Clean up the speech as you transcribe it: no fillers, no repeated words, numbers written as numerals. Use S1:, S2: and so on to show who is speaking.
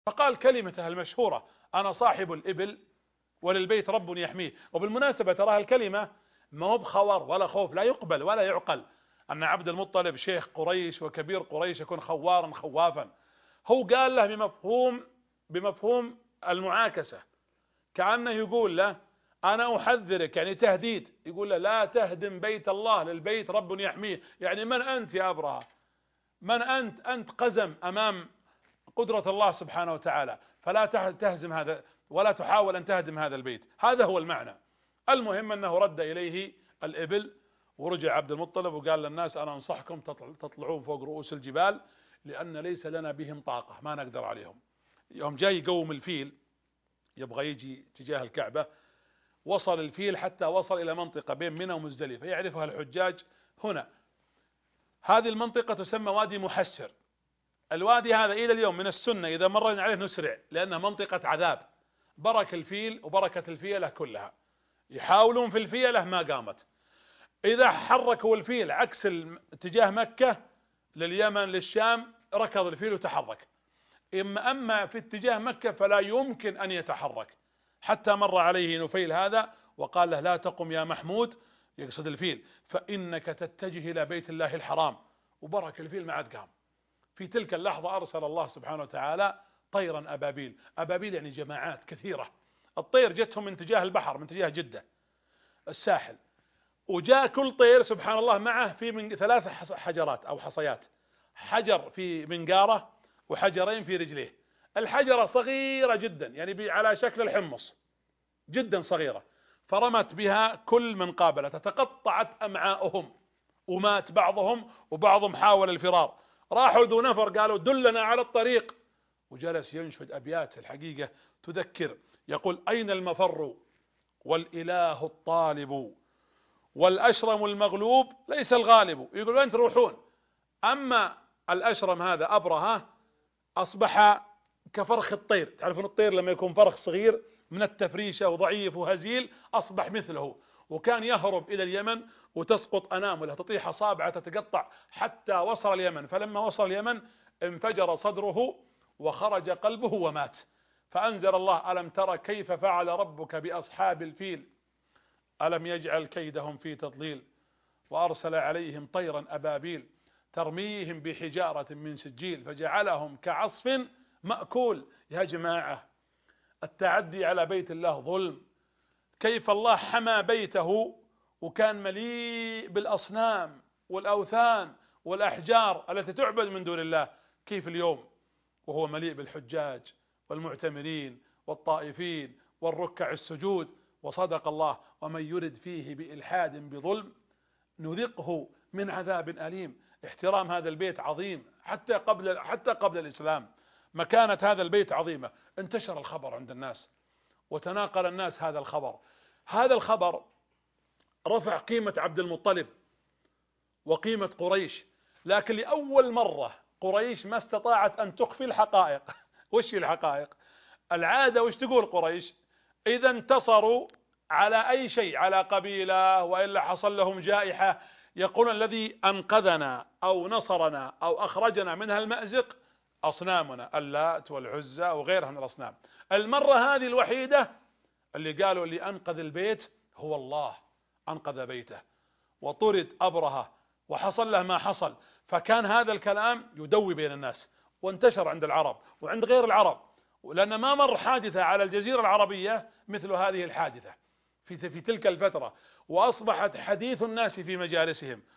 S1: فقال كلمته المشهورة: أنا صاحب الإبل وللبيت رب يحميه. وبالمناسبة ترى الكلمة ما هو بخور ولا خوف، لا يقبل ولا يعقل أن عبد المطلب شيخ قريش وكبير قريش يكون خوارا خوافا. هو قال له بمفهوم المعاكسة، كأنه يقول له: أنا أحذرك، يعني تهديد، يقول له: لا تهدم بيت الله، للبيت رب يحميه. يعني من أنت يا أبرهة؟ من أنت قزم أمام قدرة الله سبحانه وتعالى، فلا تهزم هذا ولا تحاول أن تهدم هذا البيت. هذا هو المعنى. المهم أنه رد إليه الإبل، ورجع عبد المطلب وقال للناس: أنا أنصحكم تطلعون فوق رؤوس الجبال، لأن ليس لنا بهم طاقة، ما نقدر عليهم. يوم جاي يقوم الفيل يبغى يجي تجاه الكعبة، وصل الفيل حتى وصل إلى منطقة بين منى ومزدلفة يعرفها الحجاج هنا. هذه المنطقة تسمى وادي محسر. الوادي هذا إلى اليوم من السنة إذا مرنا عليه نسرع، لأنها منطقة عذاب. برك الفيل وبركة الفيلة كلها، يحاولون في الفيلة ما قامت. إذا حركوا الفيل عكس اتجاه مكة لليمن للشام ركض الفيل وتحرك. أما في اتجاه مكة فلا يمكن أن يتحرك، حتى مر عليه نفيل هذا وقال له: لا تقم يا محمود، يقصد الفيل، فإنك تتجه إلى بيت الله الحرام. وبرك الفيل ما عاد قام. في تلك اللحظة أرسل الله سبحانه وتعالى طيرا أبابيل. أبابيل يعني جماعات كثيرة. الطير جتهم من اتجاه البحر، من اتجاه جدة الساحل، وجاء كل طير سبحان الله معه في من 3 حجرات أو حصيات، حجر في منقاره وحجرين في رجليه. الحجرة صغيرة جدا، يعني على شكل الحمص، جدا صغيرة، فرمت بها كل من قابله، تقطعت أمعاؤهم ومات بعضهم، وبعضهم حاول الفرار. راحوا ذو نفر قالوا: دلنا على الطريق، وجلس ينشد أبيات الحقيقة تذكر، يقول: أين المفر والإله الطالب والأشرم المغلوب ليس الغالب. يقول: وين تروحون؟ أما الأشرم هذا أبرهة أصبح كفرخ الطير. تعرفون الطير لما يكون فرخ صغير من التفريشة وضعيف وهزيل أصبح مثله، وكان يهرب إلى اليمن وتسقط أنامله، تطيح أصابعه تتقطع حتى وصل اليمن. فلما وصل اليمن انفجر صدره وخرج قلبه ومات. فأنزل الله: ألم تر كيف فعل ربك بأصحاب الفيل ألم يجعل كيدهم في تضليل وأرسل عليهم طيرا أبابيل ترميهم بحجارة من سجيل فجعلهم كعصف مأكول. يا جماعة، التعدي على بيت الله ظلم. كيف الله حمى بيته وكان مليء بالأصنام والأوثان والأحجار التي تعبد من دون الله، كيف اليوم وهو مليء بالحجاج والمعتمرين والطائفين والركع السجود؟ وصدق الله: ومن يرد فيه بإلحاد بظلم نذقه من عذاب أليم. احترام هذا البيت عظيم، حتى قبل الإسلام مكانة هذا البيت عظيمة. انتشر الخبر عند الناس وتناقل الناس هذا الخبر. هذا الخبر رفع قيمة عبد المطلب وقيمة قريش، لكن لأول مرة قريش ما استطاعت أن تخفي الحقائق. وش الحقائق؟ العادة وش تقول قريش؟ إذا انتصروا على أي شيء، على قبيلة وإلا حصل لهم جائحة، يقول: الذي أنقذنا أو نصرنا أو أخرجنا منها المأزق أصنامنا، اللات والعزى وغيرها من الأصنام. المرة هذه الوحيدة اللي قالوا اللي أنقذ البيت هو الله، أنقذ بيته، وطرد أبرهة وحصل له ما حصل. فكان هذا الكلام يدوي بين الناس وانتشر عند العرب وعند غير العرب، لأن ما مر حادثة على الجزيرة العربية مثل هذه الحادثة في تلك الفترة، وأصبحت حديث الناس في مجالسهم